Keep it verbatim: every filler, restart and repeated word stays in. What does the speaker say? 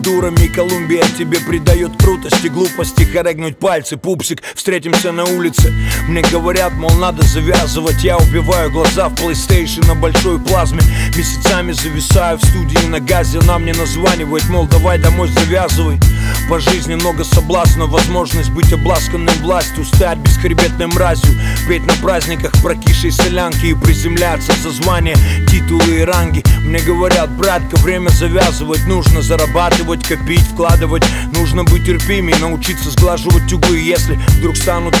Дурами Колумбия тебе придает крутости, глупости, хорегнуть пальцы, пупсик, встретимся на улице. Мне говорят, мол, надо завязывать. Я убиваю глаза в PlayStation на большой плазме. Месяцами зависаю в студии на газе. Она мне названивает, мол, давай домой завязывай. По жизни много соблазнов, возможность быть обласканным властью, стать бесхребетной мразью, петь на праздниках прокисшей солянки и приземляться за звания, титулы и ранги. Мне говорят, братка, время завязывать, нужно зарабатывать, копить, вкладывать. Нужно быть терпимей, научиться сглаживать углы. Если вдруг станут